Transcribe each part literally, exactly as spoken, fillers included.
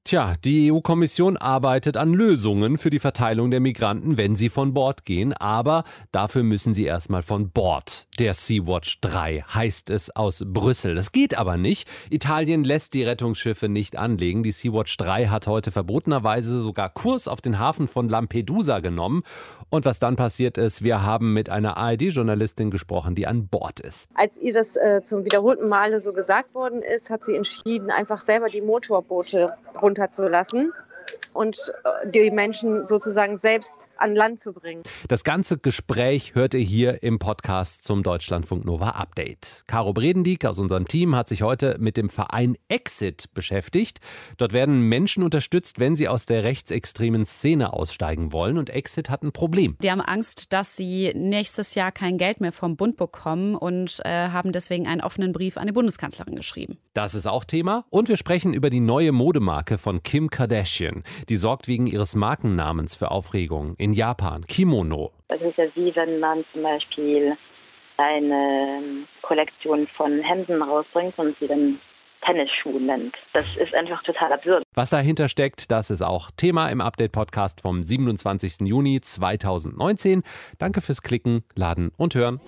Tja, die E U-Kommission arbeitet an Lösungen für die Verteilung der Migranten, wenn sie von Bord gehen. Aber dafür müssen sie erstmal von Bord. Der Sea-Watch drei heißt es aus Brüssel. Das geht aber nicht. Italien lässt die Rettungsschiffe nicht anlegen. Die Sea-Watch drei hat heute verbotenerweise sogar Kurs auf den Hafen von Lampedusa genommen. Und was dann passiert ist, wir haben mit einer A R D-Journalistin gesprochen, die an Bord ist. Als ihr das äh, zum wiederholten Male so gesagt worden ist, hat sie entschieden, einfach selber die Motorboote runterzulassen und die Menschen sozusagen selbst an Land zu bringen. Das ganze Gespräch hört ihr hier im Podcast zum Deutschlandfunk Nova Update. Caro Bredendieck aus unserem Team hat sich heute mit dem Verein Exit beschäftigt. Dort werden Menschen unterstützt, wenn sie aus der rechtsextremen Szene aussteigen wollen. Und Exit hat ein Problem. Die haben Angst, dass sie nächstes Jahr kein Geld mehr vom Bund bekommen und äh, haben deswegen einen offenen Brief an die Bundeskanzlerin geschrieben. Das ist auch Thema. Und wir sprechen über die neue Modemarke von Kim Kardashian. Die sorgt wegen ihres Markennamens für Aufregung. In Japan, Kimono. Es ist ja wie, wenn man zum Beispiel eine Kollektion von Hemden rausbringt und sie dann Tennisschuhe nennt. Das ist einfach total absurd. Was dahinter steckt, das ist auch Thema im Update-Podcast vom siebenundzwanzigsten Juni zweitausendneunzehn. Danke fürs Klicken, Laden und Hören.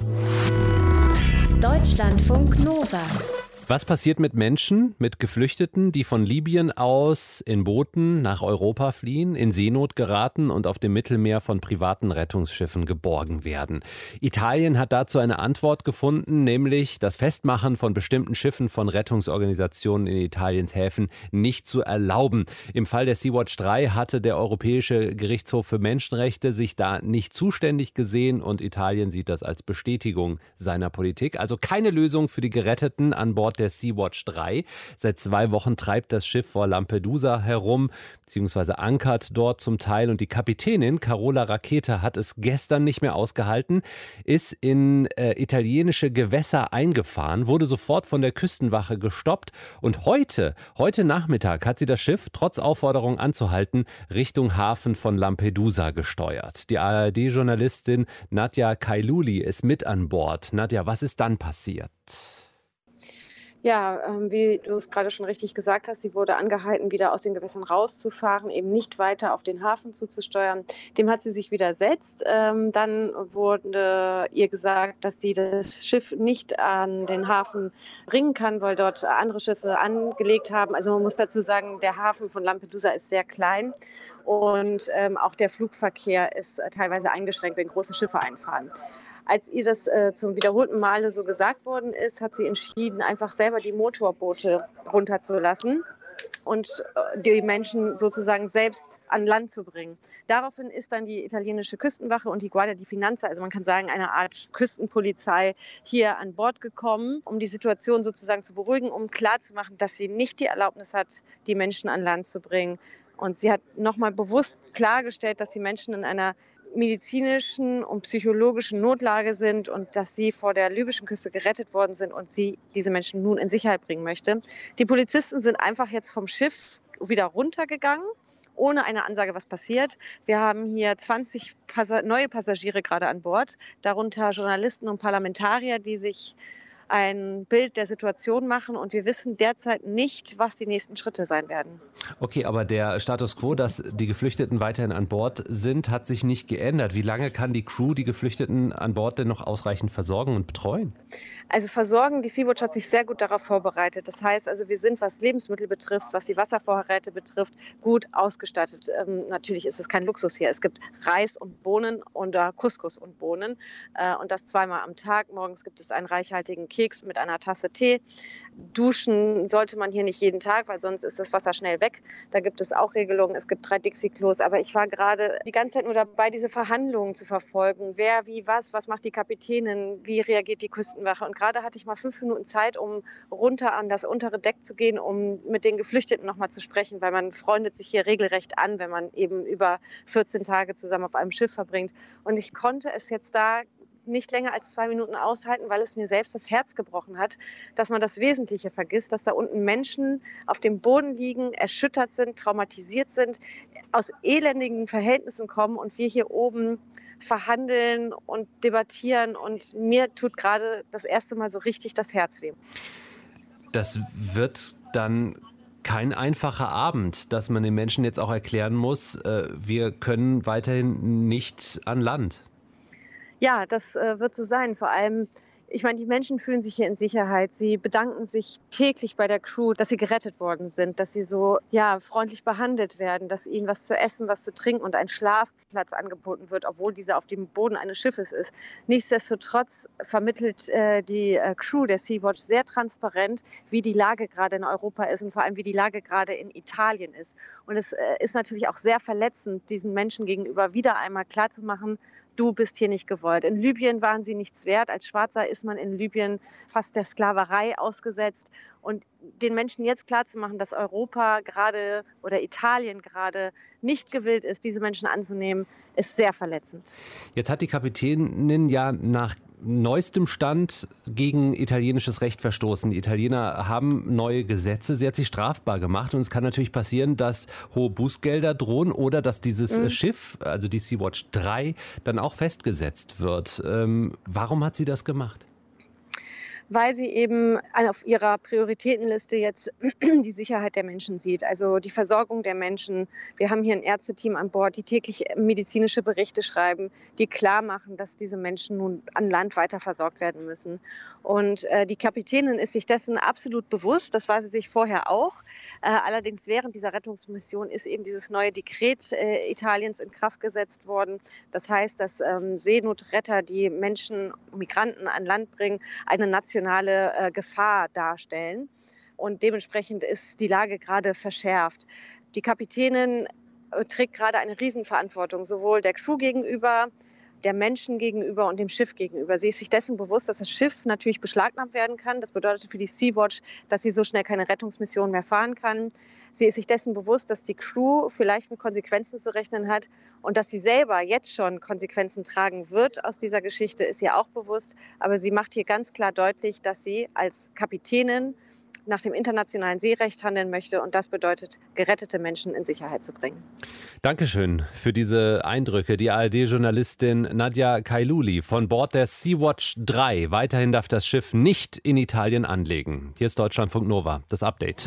Deutschlandfunk Nova. Was passiert mit Menschen, mit Geflüchteten, die von Libyen aus in Booten nach Europa fliehen, in Seenot geraten und auf dem Mittelmeer von privaten Rettungsschiffen geborgen werden? Italien hat dazu eine Antwort gefunden, nämlich das Festmachen von bestimmten Schiffen von Rettungsorganisationen in Italiens Häfen nicht zu erlauben. Im Fall der Sea-Watch drei hatte der Europäische Gerichtshof für Menschenrechte sich da nicht zuständig gesehen und Italien sieht das als Bestätigung seiner Politik. Also keine Lösung für die Geretteten an Bord der Sea-Watch drei. Seit zwei Wochen treibt das Schiff vor Lampedusa herum, beziehungsweise ankert dort zum Teil. Und die Kapitänin Carola Rackete hat es gestern nicht mehr ausgehalten, ist in äh, italienische Gewässer eingefahren, wurde sofort von der Küstenwache gestoppt. Und heute, heute Nachmittag hat sie das Schiff, trotz Aufforderung anzuhalten, Richtung Hafen von Lampedusa gesteuert. Die A R D-Journalistin Nadja Kailuli ist mit an Bord. Nadja, was ist dann passiert? Ja, ähm, wie du es gerade schon richtig gesagt hast, sie wurde angehalten, wieder aus den Gewässern rauszufahren, eben nicht weiter auf den Hafen zuzusteuern. Dem hat sie sich widersetzt. Ähm, dann wurde ihr gesagt, dass sie das Schiff nicht an den Hafen bringen kann, weil dort andere Schiffe angelegt haben. Also man muss dazu sagen, der Hafen von Lampedusa ist sehr klein und ähm, auch der Flugverkehr ist äh, teilweise eingeschränkt, wenn große Schiffe einfahren. Als ihr das äh, zum wiederholten Male so gesagt worden ist, hat sie entschieden, einfach selber die Motorboote runterzulassen und äh, die Menschen sozusagen selbst an Land zu bringen. Daraufhin ist dann die italienische Küstenwache und die Guardia di Finanza, also man kann sagen eine Art Küstenpolizei, hier an Bord gekommen, um die Situation sozusagen zu beruhigen, um klarzumachen, dass sie nicht die Erlaubnis hat, die Menschen an Land zu bringen. Und sie hat nochmal bewusst klargestellt, dass die Menschen in einer medizinischen und psychologischen Notlage sind und dass sie vor der libyschen Küste gerettet worden sind und sie diese Menschen nun in Sicherheit bringen möchte. Die Polizisten sind einfach jetzt vom Schiff wieder runtergegangen, ohne eine Ansage, was passiert. Wir haben hier zwanzig Passa- neue Passagiere gerade an Bord, darunter Journalisten und Parlamentarier, die sich ein Bild der Situation machen und wir wissen derzeit nicht, was die nächsten Schritte sein werden. Okay, aber der Status quo, dass die Geflüchteten weiterhin an Bord sind, hat sich nicht geändert. Wie lange kann die Crew die Geflüchteten an Bord denn noch ausreichend versorgen und betreuen? Also versorgen, die Sea-Watch hat sich sehr gut darauf vorbereitet. Das heißt also, wir sind, was Lebensmittel betrifft, was die Wasservorräte betrifft, gut ausgestattet. Ähm, natürlich ist es kein Luxus hier. Es gibt Reis und Bohnen und äh, Couscous und Bohnen äh, und das zweimal am Tag. Morgens gibt es einen reichhaltigen Keks mit einer Tasse Tee. Duschen sollte man hier nicht jeden Tag, weil sonst ist das Wasser schnell weg. Da gibt es auch Regelungen. Es gibt drei Dixie-Klos. Aber ich war gerade die ganze Zeit nur dabei, diese Verhandlungen zu verfolgen. Wer, wie, was, was macht die Kapitänin, wie reagiert die Küstenwache. Und gerade hatte ich mal fünf Minuten Zeit, um runter an das untere Deck zu gehen, um mit den Geflüchteten nochmal zu sprechen, weil man freundet sich hier regelrecht an, wenn man eben über vierzehn Tage zusammen auf einem Schiff verbringt. Und ich konnte es jetzt da nicht länger als zwei Minuten aushalten, weil es mir selbst das Herz gebrochen hat, dass man das Wesentliche vergisst, dass da unten Menschen auf dem Boden liegen, erschüttert sind, traumatisiert sind, aus elendigen Verhältnissen kommen und wir hier oben verhandeln und debattieren und mir tut gerade das erste Mal so richtig das Herz weh. Das wird dann Kein einfacher Abend, dass man den Menschen jetzt auch erklären muss, äh, wir können weiterhin nicht an Land. Ja, das äh, wird so sein. Vor allem, ich meine, die Menschen fühlen sich hier in Sicherheit. Sie bedanken sich täglich bei der Crew, dass sie gerettet worden sind, dass sie so ja, freundlich behandelt werden, dass ihnen was zu essen, was zu trinken und ein Schlafplatz angeboten wird, obwohl dieser auf dem Boden eines Schiffes ist. Nichtsdestotrotz vermittelt äh, die äh, Crew der Sea-Watch sehr transparent, wie die Lage gerade in Europa ist und vor allem, wie die Lage gerade in Italien ist. Und es äh, ist natürlich auch sehr verletzend, diesen Menschen gegenüber wieder einmal klarzumachen, du bist hier nicht gewollt. In Libyen waren sie nichts wert. Als Schwarzer ist man in Libyen fast der Sklaverei ausgesetzt. Und den Menschen jetzt klarzumachen, dass Europa gerade oder Italien gerade nicht gewillt ist, diese Menschen anzunehmen, ist sehr verletzend. Jetzt hat die Kapitänin ja nach neuestem Stand gegen italienisches Recht verstoßen. Die Italiener haben neue Gesetze. Sie hat sich strafbar gemacht und es kann natürlich passieren, dass hohe Bußgelder drohen oder dass dieses mhm. Schiff, also die Sea-Watch drei, dann auch festgesetzt wird. Ähm, warum hat sie das gemacht? Weil sie eben auf ihrer Prioritätenliste jetzt die Sicherheit der Menschen sieht, also die Versorgung der Menschen. Wir haben hier ein Ärzteteam an Bord, die täglich medizinische Berichte schreiben, die klar machen, dass diese Menschen nun an Land weiter versorgt werden müssen. Und äh, die Kapitänin ist sich dessen absolut bewusst, das war sie sich vorher auch. Äh, allerdings während dieser Rettungsmission ist eben dieses neue Dekret äh, Italiens in Kraft gesetzt worden. Das heißt, dass ähm, Seenotretter, die Menschen, Migranten an Land bringen, eine nationale äh, Gefahr darstellen. Und dementsprechend ist die Lage gerade verschärft. Die Kapitänin äh, trägt gerade eine Riesenverantwortung, sowohl der Crew gegenüber, der Menschen gegenüber und dem Schiff gegenüber. Sie ist sich dessen bewusst, dass das Schiff natürlich beschlagnahmt werden kann. Das bedeutet für die Sea-Watch, dass sie so schnell keine Rettungsmission mehr fahren kann. Sie ist sich dessen bewusst, dass die Crew vielleicht mit Konsequenzen zu rechnen hat und dass sie selber jetzt schon Konsequenzen tragen wird aus dieser Geschichte, ist ihr auch bewusst. Aber sie macht hier ganz klar deutlich, dass sie als Kapitänin nach dem internationalen Seerecht handeln möchte und das bedeutet, gerettete Menschen in Sicherheit zu bringen. Dankeschön für diese Eindrücke. Die A R D-Journalistin Nadja Kailuli von Bord der Sea-Watch drei. Weiterhin darf das Schiff nicht in Italien anlegen. Hier ist Deutschlandfunk Nova, das Update.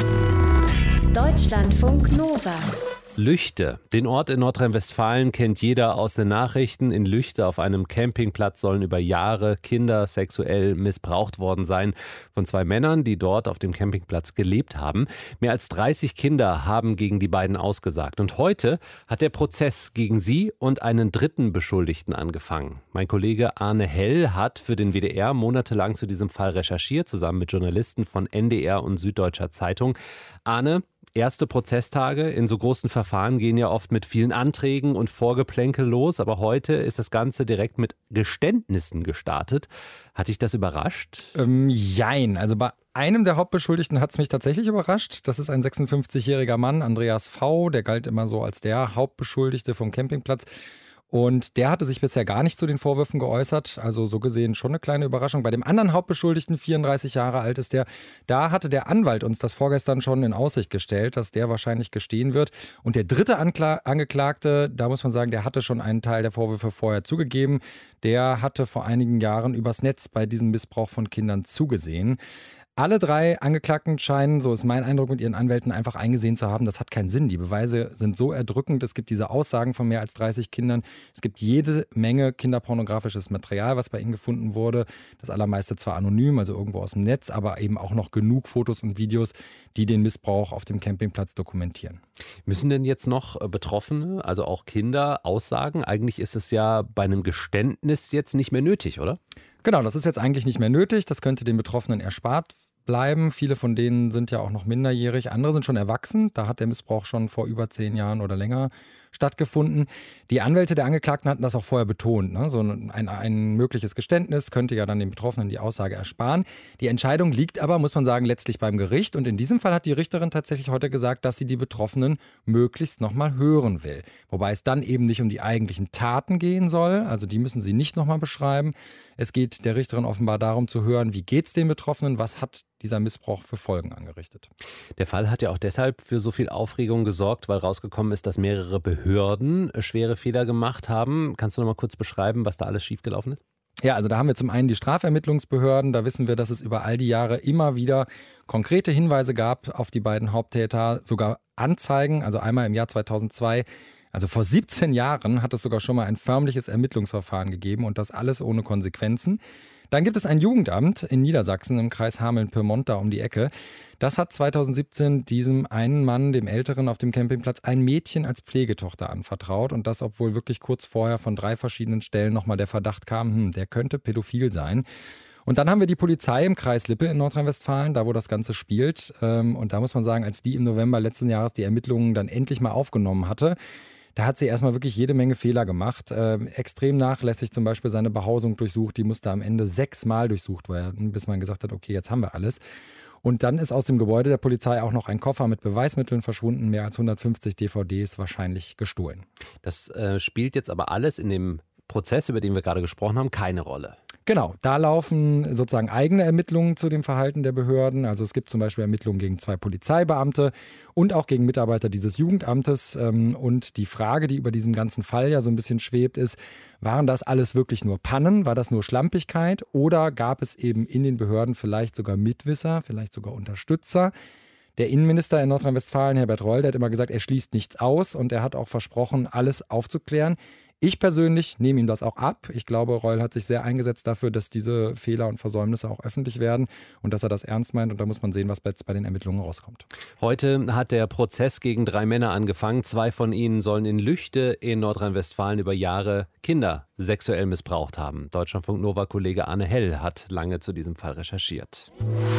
Deutschlandfunk Nova. Lüchte. Den Ort in Nordrhein-Westfalen kennt jeder aus den Nachrichten. In Lüchte auf einem Campingplatz sollen über Jahre Kinder sexuell missbraucht worden sein von zwei Männern, die dort auf dem Campingplatz gelebt haben. Mehr als dreißig Kinder haben gegen die beiden ausgesagt. Und heute hat der Prozess gegen sie und einen dritten Beschuldigten angefangen. Mein Kollege Arne Hell hat für den W D R monatelang zu diesem Fall recherchiert, zusammen mit Journalisten von N D R und Süddeutscher Zeitung. Arne, erste Prozesstage in so großen Verfahren gehen ja oft mit vielen Anträgen und Vorgeplänkel los, aber heute ist das Ganze direkt mit Geständnissen gestartet. Hat dich das überrascht? Ähm, jein, also bei einem der Hauptbeschuldigten hat es mich tatsächlich überrascht. Das ist ein sechsundfünfzigjähriger Mann, Andreas V., der galt immer so als der Hauptbeschuldigte vom Campingplatz. Und der hatte sich bisher gar nicht zu den Vorwürfen geäußert, also so gesehen schon eine kleine Überraschung. Bei dem anderen Hauptbeschuldigten, vierunddreißig Jahre alt ist der, da hatte der Anwalt uns das vorgestern schon in Aussicht gestellt, dass der wahrscheinlich gestehen wird. Und der dritte Ankla- Angeklagte, da muss man sagen, der hatte schon einen Teil der Vorwürfe vorher zugegeben. Der hatte vor einigen Jahren übers Netz bei diesem Missbrauch von Kindern zugesehen. Alle drei Angeklagten scheinen, so ist mein Eindruck, mit ihren Anwälten einfach eingesehen zu haben, das hat keinen Sinn. Die Beweise sind so erdrückend. Es gibt diese Aussagen von mehr als dreißig Kindern. Es gibt jede Menge kinderpornografisches Material, was bei ihnen gefunden wurde. Das allermeiste zwar anonym, also irgendwo aus dem Netz, aber eben auch noch genug Fotos und Videos, die den Missbrauch auf dem Campingplatz dokumentieren. Müssen denn jetzt noch Betroffene, also auch Kinder, aussagen? Eigentlich ist es ja bei einem Geständnis jetzt nicht mehr nötig, oder? Genau, das ist jetzt eigentlich nicht mehr nötig. Das könnte den Betroffenen erspart bleiben. Viele von denen sind ja auch noch minderjährig. Andere sind schon erwachsen. Da hat der Missbrauch schon vor über zehn Jahren oder länger stattgefunden. Die Anwälte der Angeklagten hatten das auch vorher betont. Ne? So ein, ein mögliches Geständnis könnte ja dann den Betroffenen die Aussage ersparen. Die Entscheidung liegt aber, muss man sagen, letztlich beim Gericht. Und in diesem Fall hat die Richterin tatsächlich heute gesagt, dass sie die Betroffenen möglichst nochmal hören will. Wobei es dann eben nicht um die eigentlichen Taten gehen soll. Also die müssen sie nicht nochmal beschreiben. Es geht der Richterin offenbar darum zu hören, wie geht es den Betroffenen, was hat dieser Missbrauch für Folgen angerichtet. Der Fall hat ja auch deshalb für so viel Aufregung gesorgt, weil rausgekommen ist, dass mehrere Behörden schwere Fehler gemacht haben. Kannst du noch mal kurz beschreiben, was da alles schiefgelaufen ist? Ja, also da haben wir zum einen die Strafermittlungsbehörden. Da wissen wir, dass es über all die Jahre immer wieder konkrete Hinweise gab auf die beiden Haupttäter, sogar Anzeigen. Also einmal im Jahr zweitausendzwei, also vor siebzehn Jahren, hat es sogar schon mal ein förmliches Ermittlungsverfahren gegeben und das alles ohne Konsequenzen. Dann gibt es ein Jugendamt in Niedersachsen im Kreis Hameln-Pyrmont, da um die Ecke. Das hat zweitausendsiebzehn diesem einen Mann, dem Älteren auf dem Campingplatz, ein Mädchen als Pflegetochter anvertraut. Und das, obwohl wirklich kurz vorher von drei verschiedenen Stellen nochmal der Verdacht kam, hm, der könnte pädophil sein. Und dann haben wir die Polizei im Kreis Lippe in Nordrhein-Westfalen, da wo das Ganze spielt. Und da muss man sagen, als die im November letzten Jahres die Ermittlungen dann endlich mal aufgenommen hatte, da hat sie erstmal wirklich jede Menge Fehler gemacht. Äh, extrem nachlässig zum Beispiel seine Behausung durchsucht. Die musste am Ende sechsmal durchsucht werden, bis man gesagt hat, okay, jetzt haben wir alles. Und dann ist aus dem Gebäude der Polizei auch noch ein Koffer mit Beweismitteln verschwunden. Mehr als hundertfünfzig D V Ds wahrscheinlich gestohlen. Das äh, spielt jetzt aber alles in dem Prozess, über den wir gerade gesprochen haben, keine Rolle. Genau, da laufen sozusagen eigene Ermittlungen zu dem Verhalten der Behörden. Also es gibt zum Beispiel Ermittlungen gegen zwei Polizeibeamte und auch gegen Mitarbeiter dieses Jugendamtes. Und die Frage, die über diesem ganzen Fall ja so ein bisschen schwebt, ist, waren das alles wirklich nur Pannen? War das nur Schlampigkeit? Oder gab es eben in den Behörden vielleicht sogar Mitwisser, vielleicht sogar Unterstützer? Der Innenminister in Nordrhein-Westfalen, Herbert Reul, der hat immer gesagt, er schließt nichts aus und er hat auch versprochen, alles aufzuklären. Ich persönlich nehme ihm das auch ab. Ich glaube, Reul hat sich sehr eingesetzt dafür, dass diese Fehler und Versäumnisse auch öffentlich werden und dass er das ernst meint. Und da muss man sehen, was jetzt bei den Ermittlungen rauskommt. Heute hat der Prozess gegen drei Männer angefangen. Zwei von ihnen sollen in Lüchte in Nordrhein-Westfalen über Jahre Kinder sexuell missbraucht haben. Deutschlandfunk-Nova-Kollege Arne Hell hat lange zu diesem Fall recherchiert.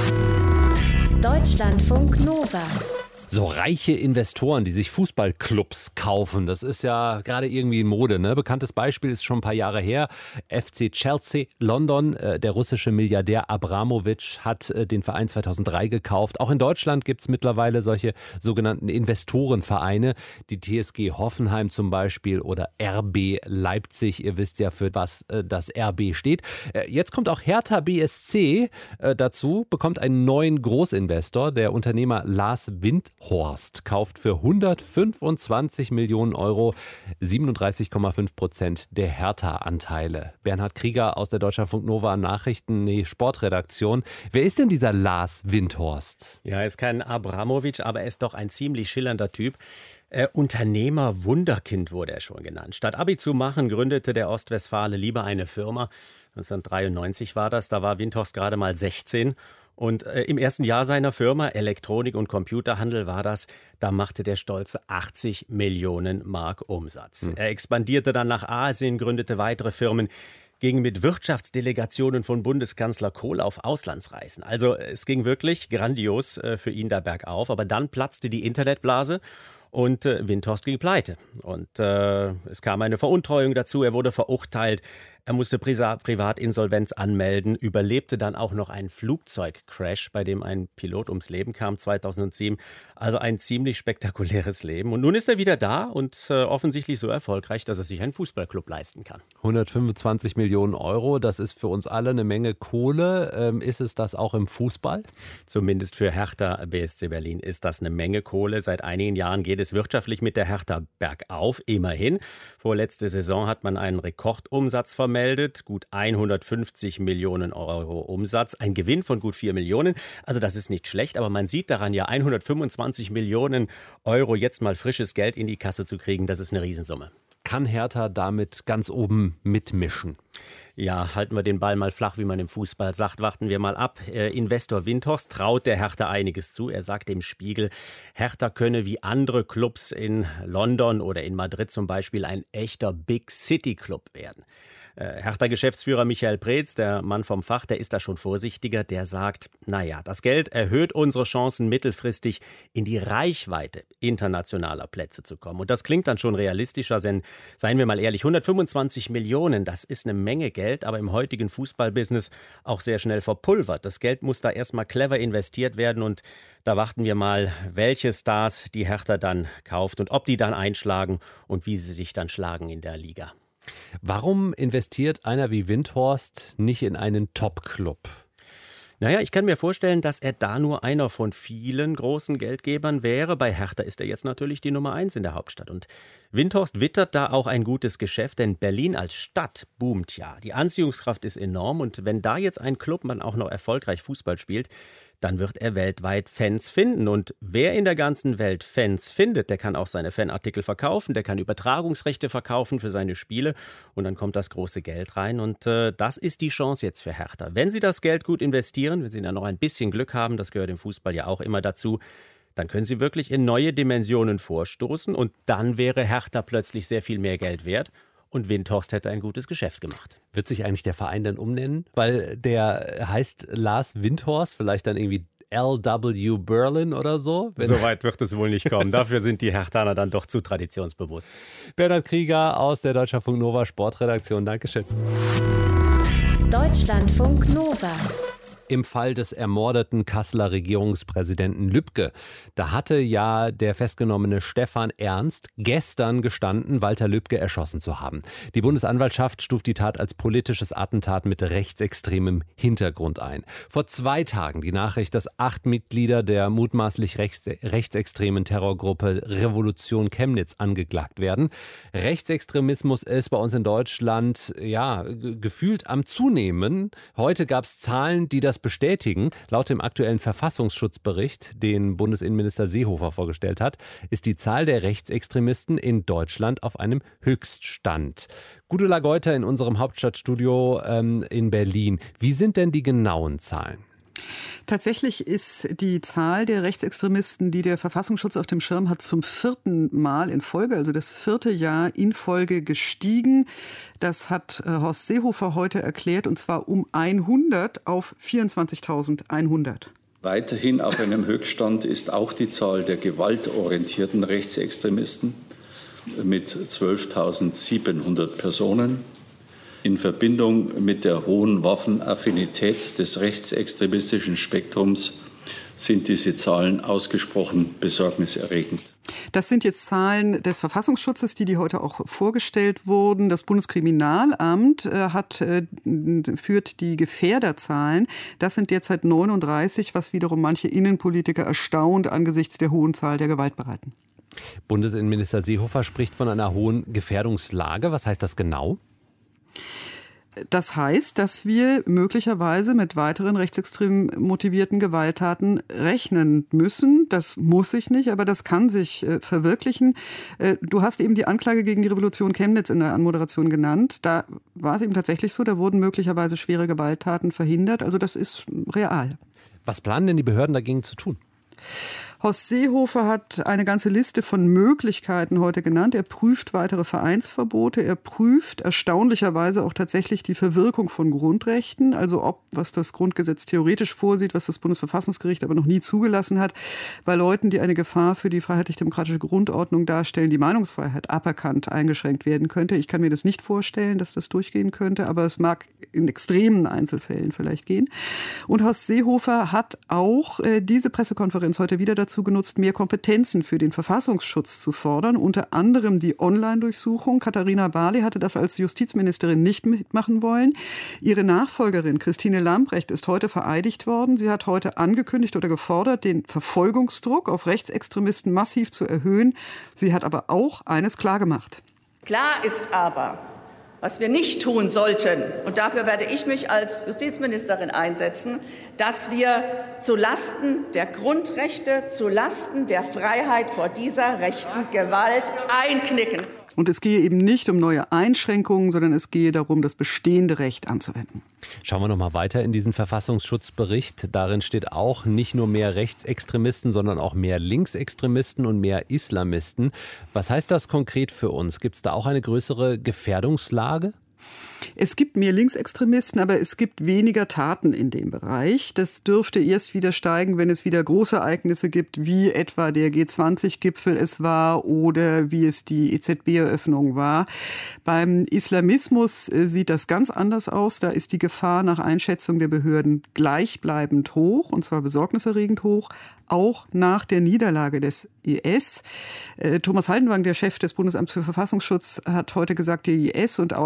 Deutschlandfunk Nova. So reiche Investoren, die sich Fußballclubs kaufen, das ist ja gerade irgendwie in Mode. Ne? Bekanntes Beispiel ist schon ein paar Jahre her. F C Chelsea London, äh, der russische Milliardär Abramovich hat äh, den Verein zweitausenddrei gekauft. Auch in Deutschland gibt es mittlerweile solche sogenannten Investorenvereine. Die T S G Hoffenheim zum Beispiel oder R B Leipzig. Ihr wisst ja, für was äh, das R B steht. Äh, jetzt kommt auch Hertha B S C äh, dazu, bekommt einen neuen Großinvestor. Der Unternehmer Lars Windhorst kauft für hundertfünfundzwanzig Millionen Euro siebenunddreißig Komma fünf Prozent der Hertha-Anteile. Bernhard Krieger aus der Deutschlandfunk Nova Nachrichten, nee, Sportredaktion. Wer ist denn dieser Lars Windhorst? Ja, er ist kein Abramovich, aber er ist doch ein ziemlich schillernder Typ. Äh, Unternehmer Wunderkind wurde er schon genannt. Statt Abi zu machen, gründete der Ostwestfale lieber eine Firma. neunzehnhundertdreiundneunzig war das, da war Windhorst gerade mal sechzehn. Und äh, im ersten Jahr seiner Firma, Elektronik- und Computerhandel war das, da machte der stolze achtzig Millionen Mark Umsatz. Hm. Er expandierte dann nach Asien, gründete weitere Firmen, ging mit Wirtschaftsdelegationen von Bundeskanzler Kohl auf Auslandsreisen. Also es ging wirklich grandios äh, für ihn da bergauf. Aber dann platzte die Internetblase und äh, Windhorst ging pleite. Und äh, es kam eine Veruntreuung dazu, er wurde verurteilt. Er musste Pri- Privatinsolvenz anmelden, überlebte dann auch noch einen Flugzeugcrash, bei dem ein Pilot ums Leben kam zweitausendsieben. Also ein ziemlich spektakuläres Leben. Und nun ist er wieder da und äh, offensichtlich so erfolgreich, dass er sich einen Fußballclub leisten kann. hundertfünfundzwanzig Millionen Euro, das ist für uns alle eine Menge Kohle. Ähm, ist es das auch im Fußball? Zumindest für Hertha B S C Berlin ist das eine Menge Kohle. Seit einigen Jahren geht es wirtschaftlich mit der Hertha bergauf, immerhin. Vorletzte Saison hat man einen Rekordumsatz vermeldet, gut hundertfünfzig Millionen Euro Umsatz, ein Gewinn von gut vier Millionen. Also das ist nicht schlecht, aber man sieht daran ja, hundertfünfundzwanzig Millionen Euro jetzt mal frisches Geld in die Kasse zu kriegen, das ist eine Riesensumme. Kann Hertha damit ganz oben mitmischen? Ja, halten wir den Ball mal flach, wie man im Fußball sagt. Warten wir mal ab. Äh, Investor Windhorst traut der Hertha einiges zu. Er sagt dem Spiegel, Hertha könne wie andere Clubs in London oder in Madrid zum Beispiel ein echter Big City Club werden. Äh, Hertha-Geschäftsführer Michael Preetz, der Mann vom Fach, der ist da schon vorsichtiger. Der sagt, naja, das Geld erhöht unsere Chancen mittelfristig in die Reichweite internationaler Plätze zu kommen. Und das klingt dann schon realistischer, denn seien wir mal ehrlich, hundertfünfundzwanzig Millionen, das ist eine Menge Geld, aber im heutigen Fußballbusiness auch sehr schnell verpulvert. Das Geld muss da erstmal clever investiert werden und da warten wir mal, welche Stars die Hertha dann kauft und ob die dann einschlagen und wie sie sich dann schlagen in der Liga. Warum investiert einer wie Windhorst nicht in einen Top-Club? Naja, ich kann mir vorstellen, dass er da nur einer von vielen großen Geldgebern wäre. Bei Hertha ist er jetzt natürlich die Nummer eins in der Hauptstadt. Und Windhorst wittert da auch ein gutes Geschäft, denn Berlin als Stadt boomt ja. Die Anziehungskraft ist enorm und wenn da jetzt ein Club man auch noch erfolgreich Fußball spielt, dann wird er weltweit Fans finden. Und wer in der ganzen Welt Fans findet, der kann auch seine Fanartikel verkaufen, der kann Übertragungsrechte verkaufen für seine Spiele und dann kommt das große Geld rein. Und äh, das ist die Chance jetzt für Hertha. Wenn sie das Geld gut investieren, wenn sie dann noch ein bisschen Glück haben, das gehört im Fußball ja auch immer dazu, dann können sie wirklich in neue Dimensionen vorstoßen und dann wäre Hertha plötzlich sehr viel mehr Geld wert. Und Windhorst hätte ein gutes Geschäft gemacht. Wird sich eigentlich der Verein dann umnennen? Weil der heißt Lars Windhorst, vielleicht dann irgendwie L W Berlin oder so? So weit wird es wohl nicht kommen. Dafür sind die Herthaner dann doch zu traditionsbewusst. Bernhard Krieger aus der Deutschlandfunk Nova Sportredaktion. Dankeschön. Deutschlandfunk Nova. Im Fall des ermordeten Kasseler Regierungspräsidenten Lübcke. Da hatte ja der festgenommene Stefan Ernst gestern gestanden, Walter Lübcke erschossen zu haben. Die Bundesanwaltschaft stuft die Tat als politisches Attentat mit rechtsextremem Hintergrund ein. Vor zwei Tagen die Nachricht, dass acht Mitglieder der mutmaßlich rechts, rechtsextremen Terrorgruppe Revolution Chemnitz angeklagt werden. Rechtsextremismus ist bei uns in Deutschland ja g- gefühlt am Zunehmen. Heute gab es Zahlen, die das bestätigen. Laut dem aktuellen Verfassungsschutzbericht, den Bundesinnenminister Seehofer vorgestellt hat, ist die Zahl der Rechtsextremisten in Deutschland auf einem Höchststand. Gudula Geuter in unserem Hauptstadtstudio ähm, in Berlin. Wie sind denn die genauen Zahlen? Tatsächlich ist die Zahl der Rechtsextremisten, die der Verfassungsschutz auf dem Schirm hat, zum vierten Mal in Folge, also das vierte Jahr in Folge gestiegen. Das hat Horst Seehofer heute erklärt, und zwar um hundert auf vierundzwanzigtausendeinhundert. Weiterhin auf einem Höchststand ist auch die Zahl der gewaltorientierten Rechtsextremisten mit zwölftausendsiebenhundert Personen. In Verbindung mit der hohen Waffenaffinität des rechtsextremistischen Spektrums sind diese Zahlen ausgesprochen besorgniserregend. Das sind jetzt Zahlen des Verfassungsschutzes, die, die heute auch vorgestellt wurden. Das Bundeskriminalamt äh, hat, äh, führt die Gefährderzahlen. Das sind derzeit neununddreißig, was wiederum manche Innenpolitiker erstaunt angesichts der hohen Zahl der Gewaltbereiten. Bundesinnenminister Seehofer spricht von einer hohen Gefährdungslage. Was heißt das genau? Das heißt, dass wir möglicherweise mit weiteren rechtsextrem motivierten Gewalttaten rechnen müssen. Das muss sich nicht, aber das kann sich äh, verwirklichen. Äh, du hast eben die Anklage gegen die Revolution Chemnitz in der Anmoderation genannt. Da war es eben tatsächlich so, da wurden möglicherweise schwere Gewalttaten verhindert. Also das ist real. Was planen denn die Behörden dagegen zu tun? Horst Seehofer hat eine ganze Liste von Möglichkeiten heute genannt. Er prüft weitere Vereinsverbote. Er prüft erstaunlicherweise auch tatsächlich die Verwirkung von Grundrechten. Also ob, was das Grundgesetz theoretisch vorsieht, was das Bundesverfassungsgericht aber noch nie zugelassen hat, bei Leuten, die eine Gefahr für die freiheitlich-demokratische Grundordnung darstellen, die Meinungsfreiheit aberkannt eingeschränkt werden könnte. Ich kann mir das nicht vorstellen, dass das durchgehen könnte, aber es mag in extremen Einzelfällen vielleicht gehen. Und Horst Seehofer hat auch äh, diese Pressekonferenz heute wieder dazu genutzt, mehr Kompetenzen für den Verfassungsschutz zu fordern, unter anderem die Online-Durchsuchung. Katharina Barley hatte das als Justizministerin nicht mitmachen wollen. Ihre Nachfolgerin Christine Lambrecht ist heute vereidigt worden. Sie hat heute angekündigt oder gefordert, den Verfolgungsdruck auf Rechtsextremisten massiv zu erhöhen. Sie hat aber auch eines klargemacht. Klar ist aber, was wir nicht tun sollten, und dafür werde ich mich als Justizministerin einsetzen, dass wir zulasten der Grundrechte, zulasten der Freiheit vor dieser rechten Gewalt einknicken. Und es gehe eben nicht um neue Einschränkungen, sondern es gehe darum, das bestehende Recht anzuwenden. Schauen wir noch mal weiter in diesen Verfassungsschutzbericht. Darin steht auch nicht nur mehr Rechtsextremisten, sondern auch mehr Linksextremisten und mehr Islamisten. Was heißt das konkret für uns? Gibt es da auch eine größere Gefährdungslage? Es gibt mehr Linksextremisten, aber es gibt weniger Taten in dem Bereich. Das dürfte erst wieder steigen, wenn es wieder große Ereignisse gibt, wie etwa der G zwanzig Gipfel es war oder wie es die E Z B-Eröffnung war. Beim Islamismus sieht das ganz anders aus. Da ist die Gefahr nach Einschätzung der Behörden gleichbleibend hoch, und zwar besorgniserregend hoch, auch nach der Niederlage des I S. Äh, Thomas Haldenwang, der Chef des Bundesamts für Verfassungsschutz, hat heute gesagt, der I S und auch Al-Qaida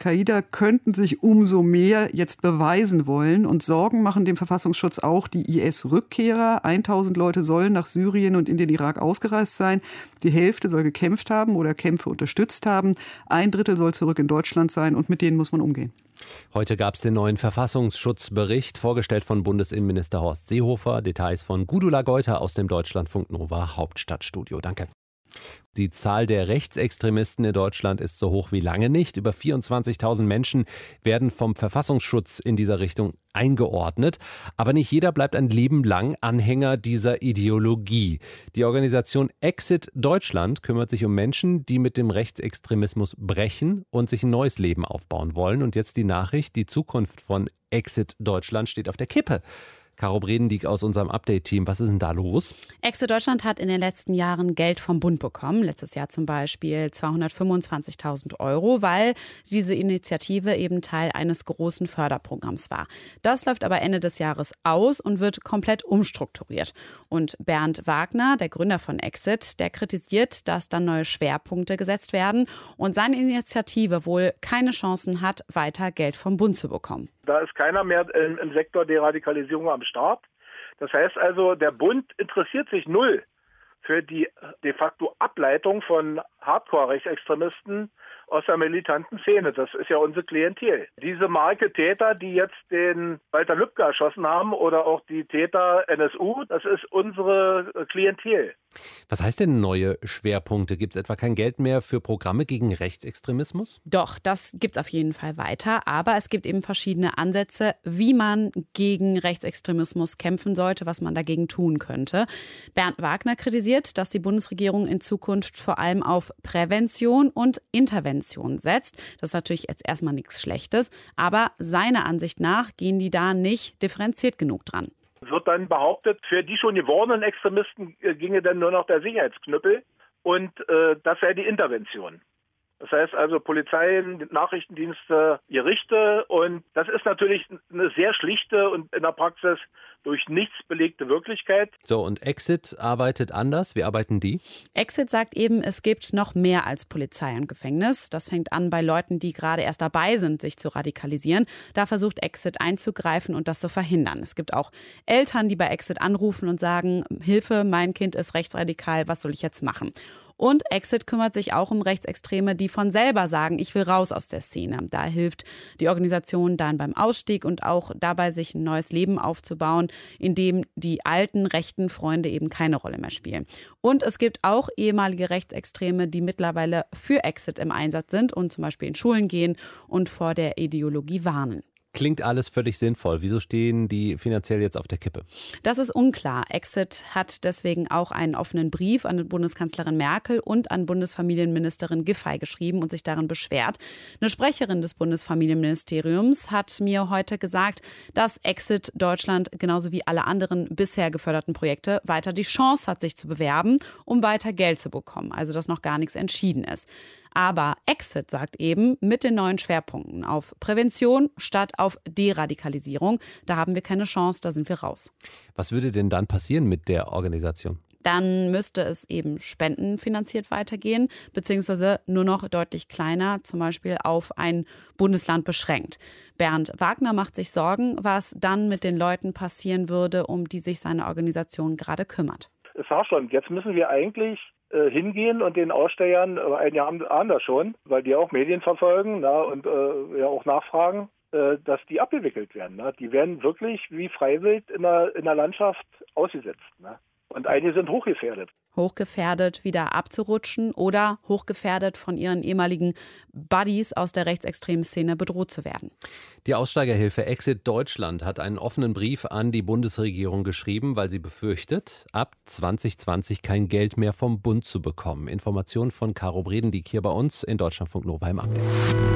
Al-Qaida könnten sich umso mehr jetzt beweisen wollen. Und Sorgen machen dem Verfassungsschutz auch die I S-Rückkehrer. tausend Leute sollen nach Syrien und in den Irak ausgereist sein. Die Hälfte soll gekämpft haben oder Kämpfe unterstützt haben. Ein Drittel soll zurück in Deutschland sein und mit denen muss man umgehen. Heute gab es den neuen Verfassungsschutzbericht, vorgestellt von Bundesinnenminister Horst Seehofer. Details von Gudula Geuter aus dem Deutschlandfunk Nova Hauptstadtstudio. Danke. Die Zahl der Rechtsextremisten in Deutschland ist so hoch wie lange nicht. Über vierundzwanzigtausend Menschen werden vom Verfassungsschutz in dieser Richtung eingeordnet. Aber nicht jeder bleibt ein Leben lang Anhänger dieser Ideologie. Die Organisation Exit Deutschland kümmert sich um Menschen, die mit dem Rechtsextremismus brechen und sich ein neues Leben aufbauen wollen. Und jetzt die Nachricht, die Zukunft von Exit Deutschland steht auf der Kippe. Caro Bredendieck aus unserem Update-Team, was ist denn da los? Exit Deutschland hat in den letzten Jahren Geld vom Bund bekommen. Letztes Jahr zum Beispiel zweihundertfünfundzwanzigtausend Euro, weil diese Initiative eben Teil eines großen Förderprogramms war. Das läuft aber Ende des Jahres aus und wird komplett umstrukturiert. Und Bernd Wagner, der Gründer von Exit, der kritisiert, dass dann neue Schwerpunkte gesetzt werden und seine Initiative wohl keine Chancen hat, weiter Geld vom Bund zu bekommen. Da ist keiner mehr im, im Sektor Deradikalisierung am Start. Das heißt also, der Bund interessiert sich null für die de facto Ableitung von Hardcore-Rechtsextremisten aus der militanten Szene. Das ist ja unsere Klientel. Diese Marke Täter, die jetzt den Walter Lübcke erschossen haben oder auch die Täter N S U, das ist unsere Klientel. Was heißt denn neue Schwerpunkte? Gibt es etwa kein Geld mehr für Programme gegen Rechtsextremismus? Doch, das gibt es auf jeden Fall weiter. Aber es gibt eben verschiedene Ansätze, wie man gegen Rechtsextremismus kämpfen sollte, was man dagegen tun könnte. Bernd Wagner kritisiert, dass die Bundesregierung in Zukunft vor allem auf Prävention und Intervention setzt. Das ist natürlich jetzt erstmal nichts Schlechtes. Aber seiner Ansicht nach gehen die da nicht differenziert genug dran. Wird dann behauptet, für die schon gewordenen Extremisten äh, ginge dann nur noch der Sicherheitsknüppel und äh, das wäre die Intervention. Das heißt also Polizei, Nachrichtendienste, Gerichte und das ist natürlich eine sehr schlichte und in der Praxis durch nichts belegte Wirklichkeit. So, und Exit arbeitet anders. Wie arbeiten die? Exit sagt eben, es gibt noch mehr als Polizei und Gefängnis. Das fängt an bei Leuten, die gerade erst dabei sind, sich zu radikalisieren. Da versucht Exit einzugreifen und das zu verhindern. Es gibt auch Eltern, die bei Exit anrufen und sagen, Hilfe, mein Kind ist rechtsradikal, was soll ich jetzt machen? Und Exit kümmert sich auch um Rechtsextreme, die von selber sagen, ich will raus aus der Szene. Da hilft die Organisation dann beim Ausstieg und auch dabei, sich ein neues Leben aufzubauen, in dem die alten rechten Freunde eben keine Rolle mehr spielen. Und es gibt auch ehemalige Rechtsextreme, die mittlerweile für Exit im Einsatz sind und zum Beispiel in Schulen gehen und vor der Ideologie warnen. Klingt alles völlig sinnvoll. Wieso stehen die finanziell jetzt auf der Kippe? Das ist unklar. Exit hat deswegen auch einen offenen Brief an Bundeskanzlerin Merkel und an Bundesfamilienministerin Giffey geschrieben und sich darin beschwert. Eine Sprecherin des Bundesfamilienministeriums hat mir heute gesagt, dass Exit Deutschland genauso wie alle anderen bisher geförderten Projekte weiter die Chance hat, sich zu bewerben, um weiter Geld zu bekommen. Also dass noch gar nichts entschieden ist. Aber Exit sagt eben, mit den neuen Schwerpunkten auf Prävention statt auf Deradikalisierung, da haben wir keine Chance, da sind wir raus. Was würde denn dann passieren mit der Organisation? Dann müsste es eben spendenfinanziert weitergehen, beziehungsweise nur noch deutlich kleiner, zum Beispiel auf ein Bundesland beschränkt. Bernd Wagner macht sich Sorgen, was dann mit den Leuten passieren würde, um die sich seine Organisation gerade kümmert. Es war schon, jetzt müssen wir eigentlich hingehen und den Ausstellern, einige haben das schon, weil die auch Medien verfolgen na, und äh, ja auch nachfragen, äh, dass die abgewickelt werden. Na. Die werden wirklich wie Freiwild in der, in der Landschaft ausgesetzt. Na. Und einige sind hochgefährdet. Hochgefährdet, wieder abzurutschen oder hochgefährdet von ihren ehemaligen Buddies aus der rechtsextremen Szene bedroht zu werden. Die Aussteigerhilfe Exit Deutschland hat einen offenen Brief an die Bundesregierung geschrieben, weil sie befürchtet, ab zwanzig zwanzig kein Geld mehr vom Bund zu bekommen. Informationen von Caro Bredendieck hier bei uns in Deutschlandfunk Nova im Update.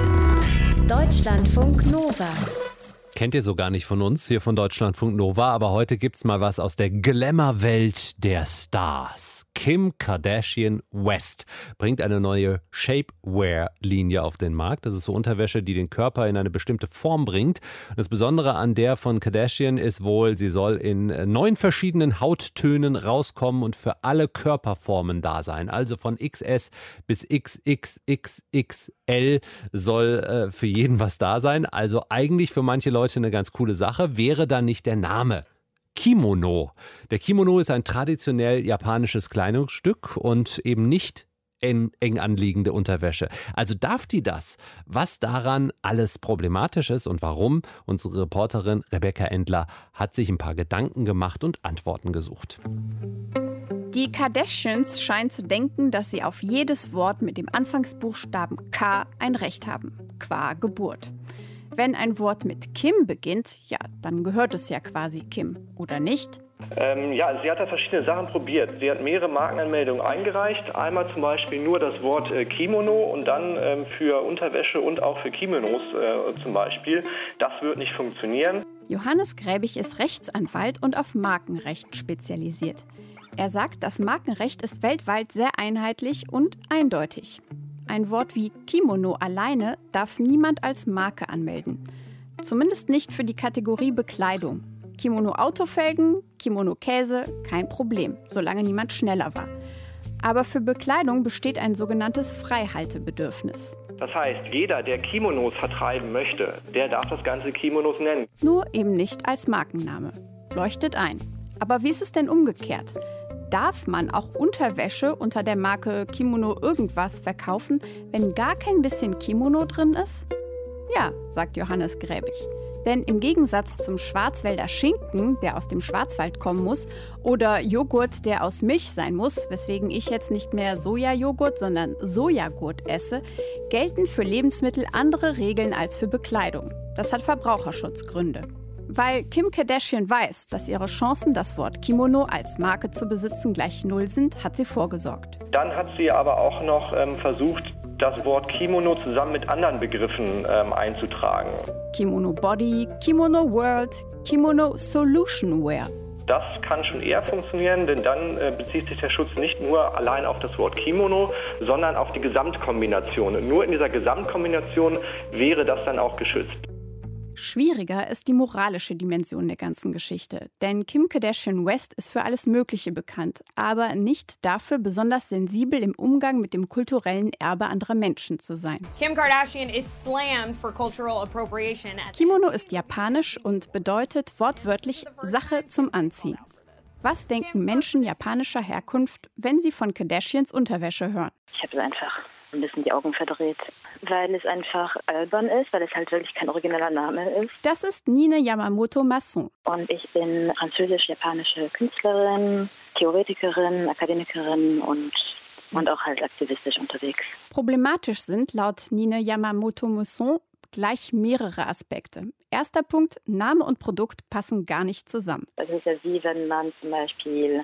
Deutschlandfunk Nova. Kennt ihr so gar nicht von uns, hier von Deutschlandfunk Nova, aber heute gibt's mal was aus der Glamour-Welt der Stars. Kim Kardashian West bringt eine neue Shapewear-Linie auf den Markt. Das ist so Unterwäsche, die den Körper in eine bestimmte Form bringt. Das Besondere an der von Kardashian ist wohl, sie soll in neun verschiedenen Hauttönen rauskommen und für alle Körperformen da sein. Also von X S bis X X X X L soll äh, für jeden was da sein. Also eigentlich für manche Leute eine ganz coole Sache. Wäre da nicht der Name Kimono. Der Kimono ist ein traditionell japanisches Kleidungsstück und eben nicht eng, eng anliegende Unterwäsche. Also darf die das? Was daran alles problematisch ist und warum? Unsere Reporterin Rebecca Endler hat sich ein paar Gedanken gemacht und Antworten gesucht. Die Kardashians scheinen zu denken, dass sie auf jedes Wort mit dem Anfangsbuchstaben K ein Recht haben. Qua Geburt. Wenn ein Wort mit Kim beginnt, ja, dann gehört es ja quasi Kim, oder nicht? Ähm, ja, sie hat da verschiedene Sachen probiert. Sie hat mehrere Markenanmeldungen eingereicht. Einmal zum Beispiel nur das Wort äh, Kimono und dann ähm, für Unterwäsche und auch für Kimonos äh, zum Beispiel. Das wird nicht funktionieren. Johannes Gräbig ist Rechtsanwalt und auf Markenrecht spezialisiert. Er sagt, das Markenrecht ist weltweit sehr einheitlich und eindeutig. Ein Wort wie Kimono alleine darf niemand als Marke anmelden. Zumindest nicht für die Kategorie Bekleidung. Kimono Autofelgen, Kimono Käse, kein Problem, solange niemand schneller war. Aber für Bekleidung besteht ein sogenanntes Freihaltebedürfnis. Das heißt, jeder, der Kimonos vertreiben möchte, der darf das Ganze Kimonos nennen. Nur eben nicht als Markenname. Leuchtet ein. Aber wie ist es denn umgekehrt? Darf man auch Unterwäsche unter der Marke Kimono irgendwas verkaufen, wenn gar kein bisschen Kimono drin ist? Ja, sagt Johannes Gräbig. Denn im Gegensatz zum Schwarzwälder Schinken, der aus dem Schwarzwald kommen muss, oder Joghurt, der aus Milch sein muss, weswegen ich jetzt nicht mehr Sojajoghurt, sondern Sojagurt esse, gelten für Lebensmittel andere Regeln als für Bekleidung. Das hat Verbraucherschutzgründe. Weil Kim Kardashian weiß, dass ihre Chancen, das Wort Kimono als Marke zu besitzen, gleich null sind, hat sie vorgesorgt. Dann hat sie aber auch noch ähm, versucht, das Wort Kimono zusammen mit anderen Begriffen ähm, einzutragen. Kimono Body, Kimono World, Kimono Solution Wear. Das kann schon eher funktionieren, denn dann äh, bezieht sich der Schutz nicht nur allein auf das Wort Kimono, sondern auf die Gesamtkombination. Und nur in dieser Gesamtkombination wäre das dann auch geschützt. Schwieriger ist die moralische Dimension der ganzen Geschichte. Denn Kim Kardashian West ist für alles Mögliche bekannt, aber nicht dafür, besonders sensibel im Umgang mit dem kulturellen Erbe anderer Menschen zu sein. Kim Kardashian is slammed for cultural appropriation. Kimono ist japanisch und bedeutet wortwörtlich Sache zum Anziehen. Was denken Menschen japanischer Herkunft, wenn sie von Kardashians Unterwäsche hören? Ich habe einfach ein bisschen die Augen verdreht, weil es einfach albern ist, weil es halt wirklich kein origineller Name ist. Das ist Nine Yamamoto-Masson. Und ich bin französisch-japanische Künstlerin, Theoretikerin, Akademikerin und, und auch halt aktivistisch unterwegs. Problematisch sind laut Nine Yamamoto-Masson gleich mehrere Aspekte. Erster Punkt, Name und Produkt passen gar nicht zusammen. Es ist ja wie, wenn man zum Beispiel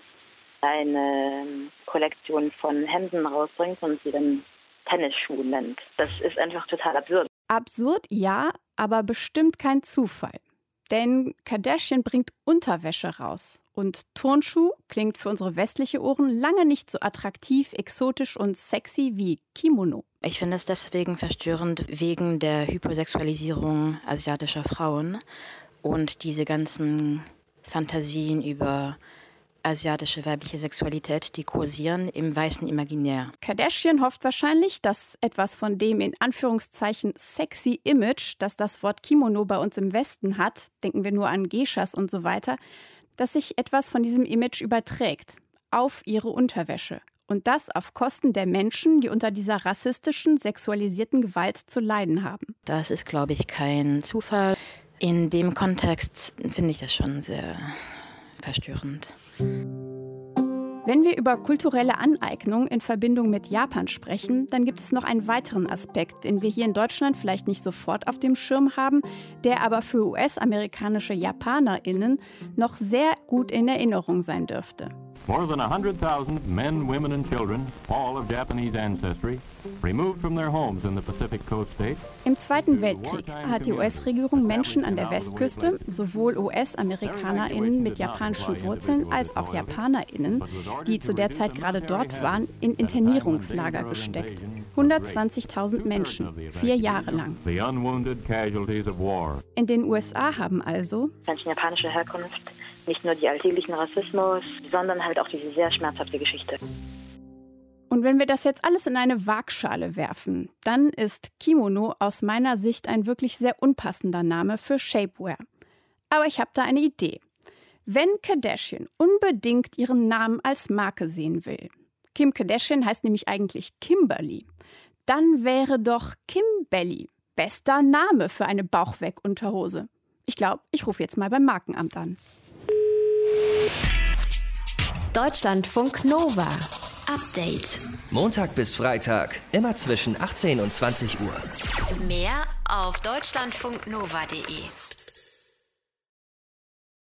eine Kollektion von Hemden rausbringt und sie dann Tennisschuhe nennt. Das ist einfach total absurd. Absurd, ja, aber bestimmt kein Zufall. Denn Kardashian bringt Unterwäsche raus. Und Turnschuh klingt für unsere westliche Ohren lange nicht so attraktiv, exotisch und sexy wie Kimono. Ich finde es deswegen verstörend wegen der Hypersexualisierung asiatischer Frauen und diese ganzen Fantasien über asiatische weibliche Sexualität, die kursieren im weißen Imaginär. Kardashian hofft wahrscheinlich, dass etwas von dem in Anführungszeichen sexy Image, das das Wort Kimono bei uns im Westen hat, denken wir nur an Geishas und so weiter, dass sich etwas von diesem Image überträgt auf ihre Unterwäsche. Und das auf Kosten der Menschen, die unter dieser rassistischen, sexualisierten Gewalt zu leiden haben. Das ist, glaube ich, kein Zufall. In dem Kontext finde ich das schon sehr verstörend. Wenn wir über kulturelle Aneignung in Verbindung mit Japan sprechen, dann gibt es noch einen weiteren Aspekt, den wir hier in Deutschland vielleicht nicht sofort auf dem Schirm haben, der aber für U S-amerikanische JapanerInnen noch sehr gut in Erinnerung sein dürfte. More than one hundred thousand men, women and children, all of Japanese ancestry, removed from their homes in the Pacific Coast States. Im Zweiten Weltkrieg hat die U S-Regierung Menschen an der Westküste, sowohl U S-AmerikanerInnen mit japanischen Wurzeln als auch JapanerInnen, die zu der Zeit gerade dort waren, in Internierungslager gesteckt. hundertzwanzigtausend Menschen, vier Jahre lang. In den U S A haben also Menschen japanischer Herkunft nicht nur die alltäglichen Rassismus, sondern halt auch diese sehr schmerzhafte Geschichte. Und wenn wir das jetzt alles in eine Waagschale werfen, dann ist Kimono aus meiner Sicht ein wirklich sehr unpassender Name für Shapewear. Aber ich habe da eine Idee. Wenn Kardashian unbedingt ihren Namen als Marke sehen will, Kim Kardashian heißt nämlich eigentlich Kimberly, dann wäre doch Kimbelly bester Name für eine Bauchweg-Unterhose. Ich glaube, ich rufe jetzt mal beim Markenamt an. Deutschlandfunk Nova. Update. Montag bis Freitag, immer zwischen achtzehn und zwanzig Uhr. Mehr auf deutschlandfunknova punkt de.